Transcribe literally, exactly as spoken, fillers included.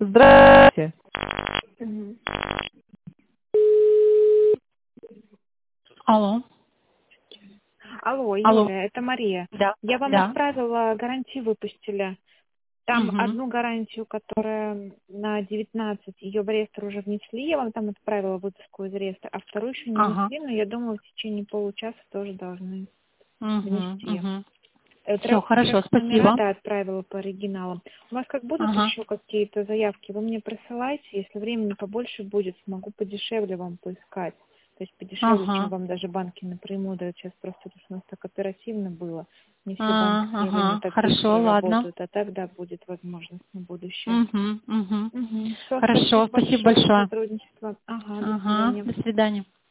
Здравствуйте. Мгм. Алло. Алло, Алло. Юля, это Мария. Да. Я вам Да. отправила, гарантию выпустили. Там Угу. одну гарантию, которая на девятнадцать, ее в реестр уже внесли, я вам там отправила выписку из реестра, а вторую еще не Ага. внесли, но я думаю, в течение получаса тоже должны Угу. внести. Угу. Э, Все, хорошо, Трек номера, спасибо. да, отправила по оригиналам. У вас как будут Ага. еще какие-то заявки, вы мне присылайте, если времени побольше будет, смогу подешевле вам поискать. То есть подешевле, чем Ага. вам даже банки напрямую дают. Сейчас просто это у нас так оперативно было. Не все банки в А, свое время ага. так Хорошо, быстро ладно. работают, а тогда будет возможность на будущее. Угу. Угу. Угу. Все, Хорошо, спасибо спасибо большое за большое. сотрудничество. Ага, до Ага. свидания. До свидания.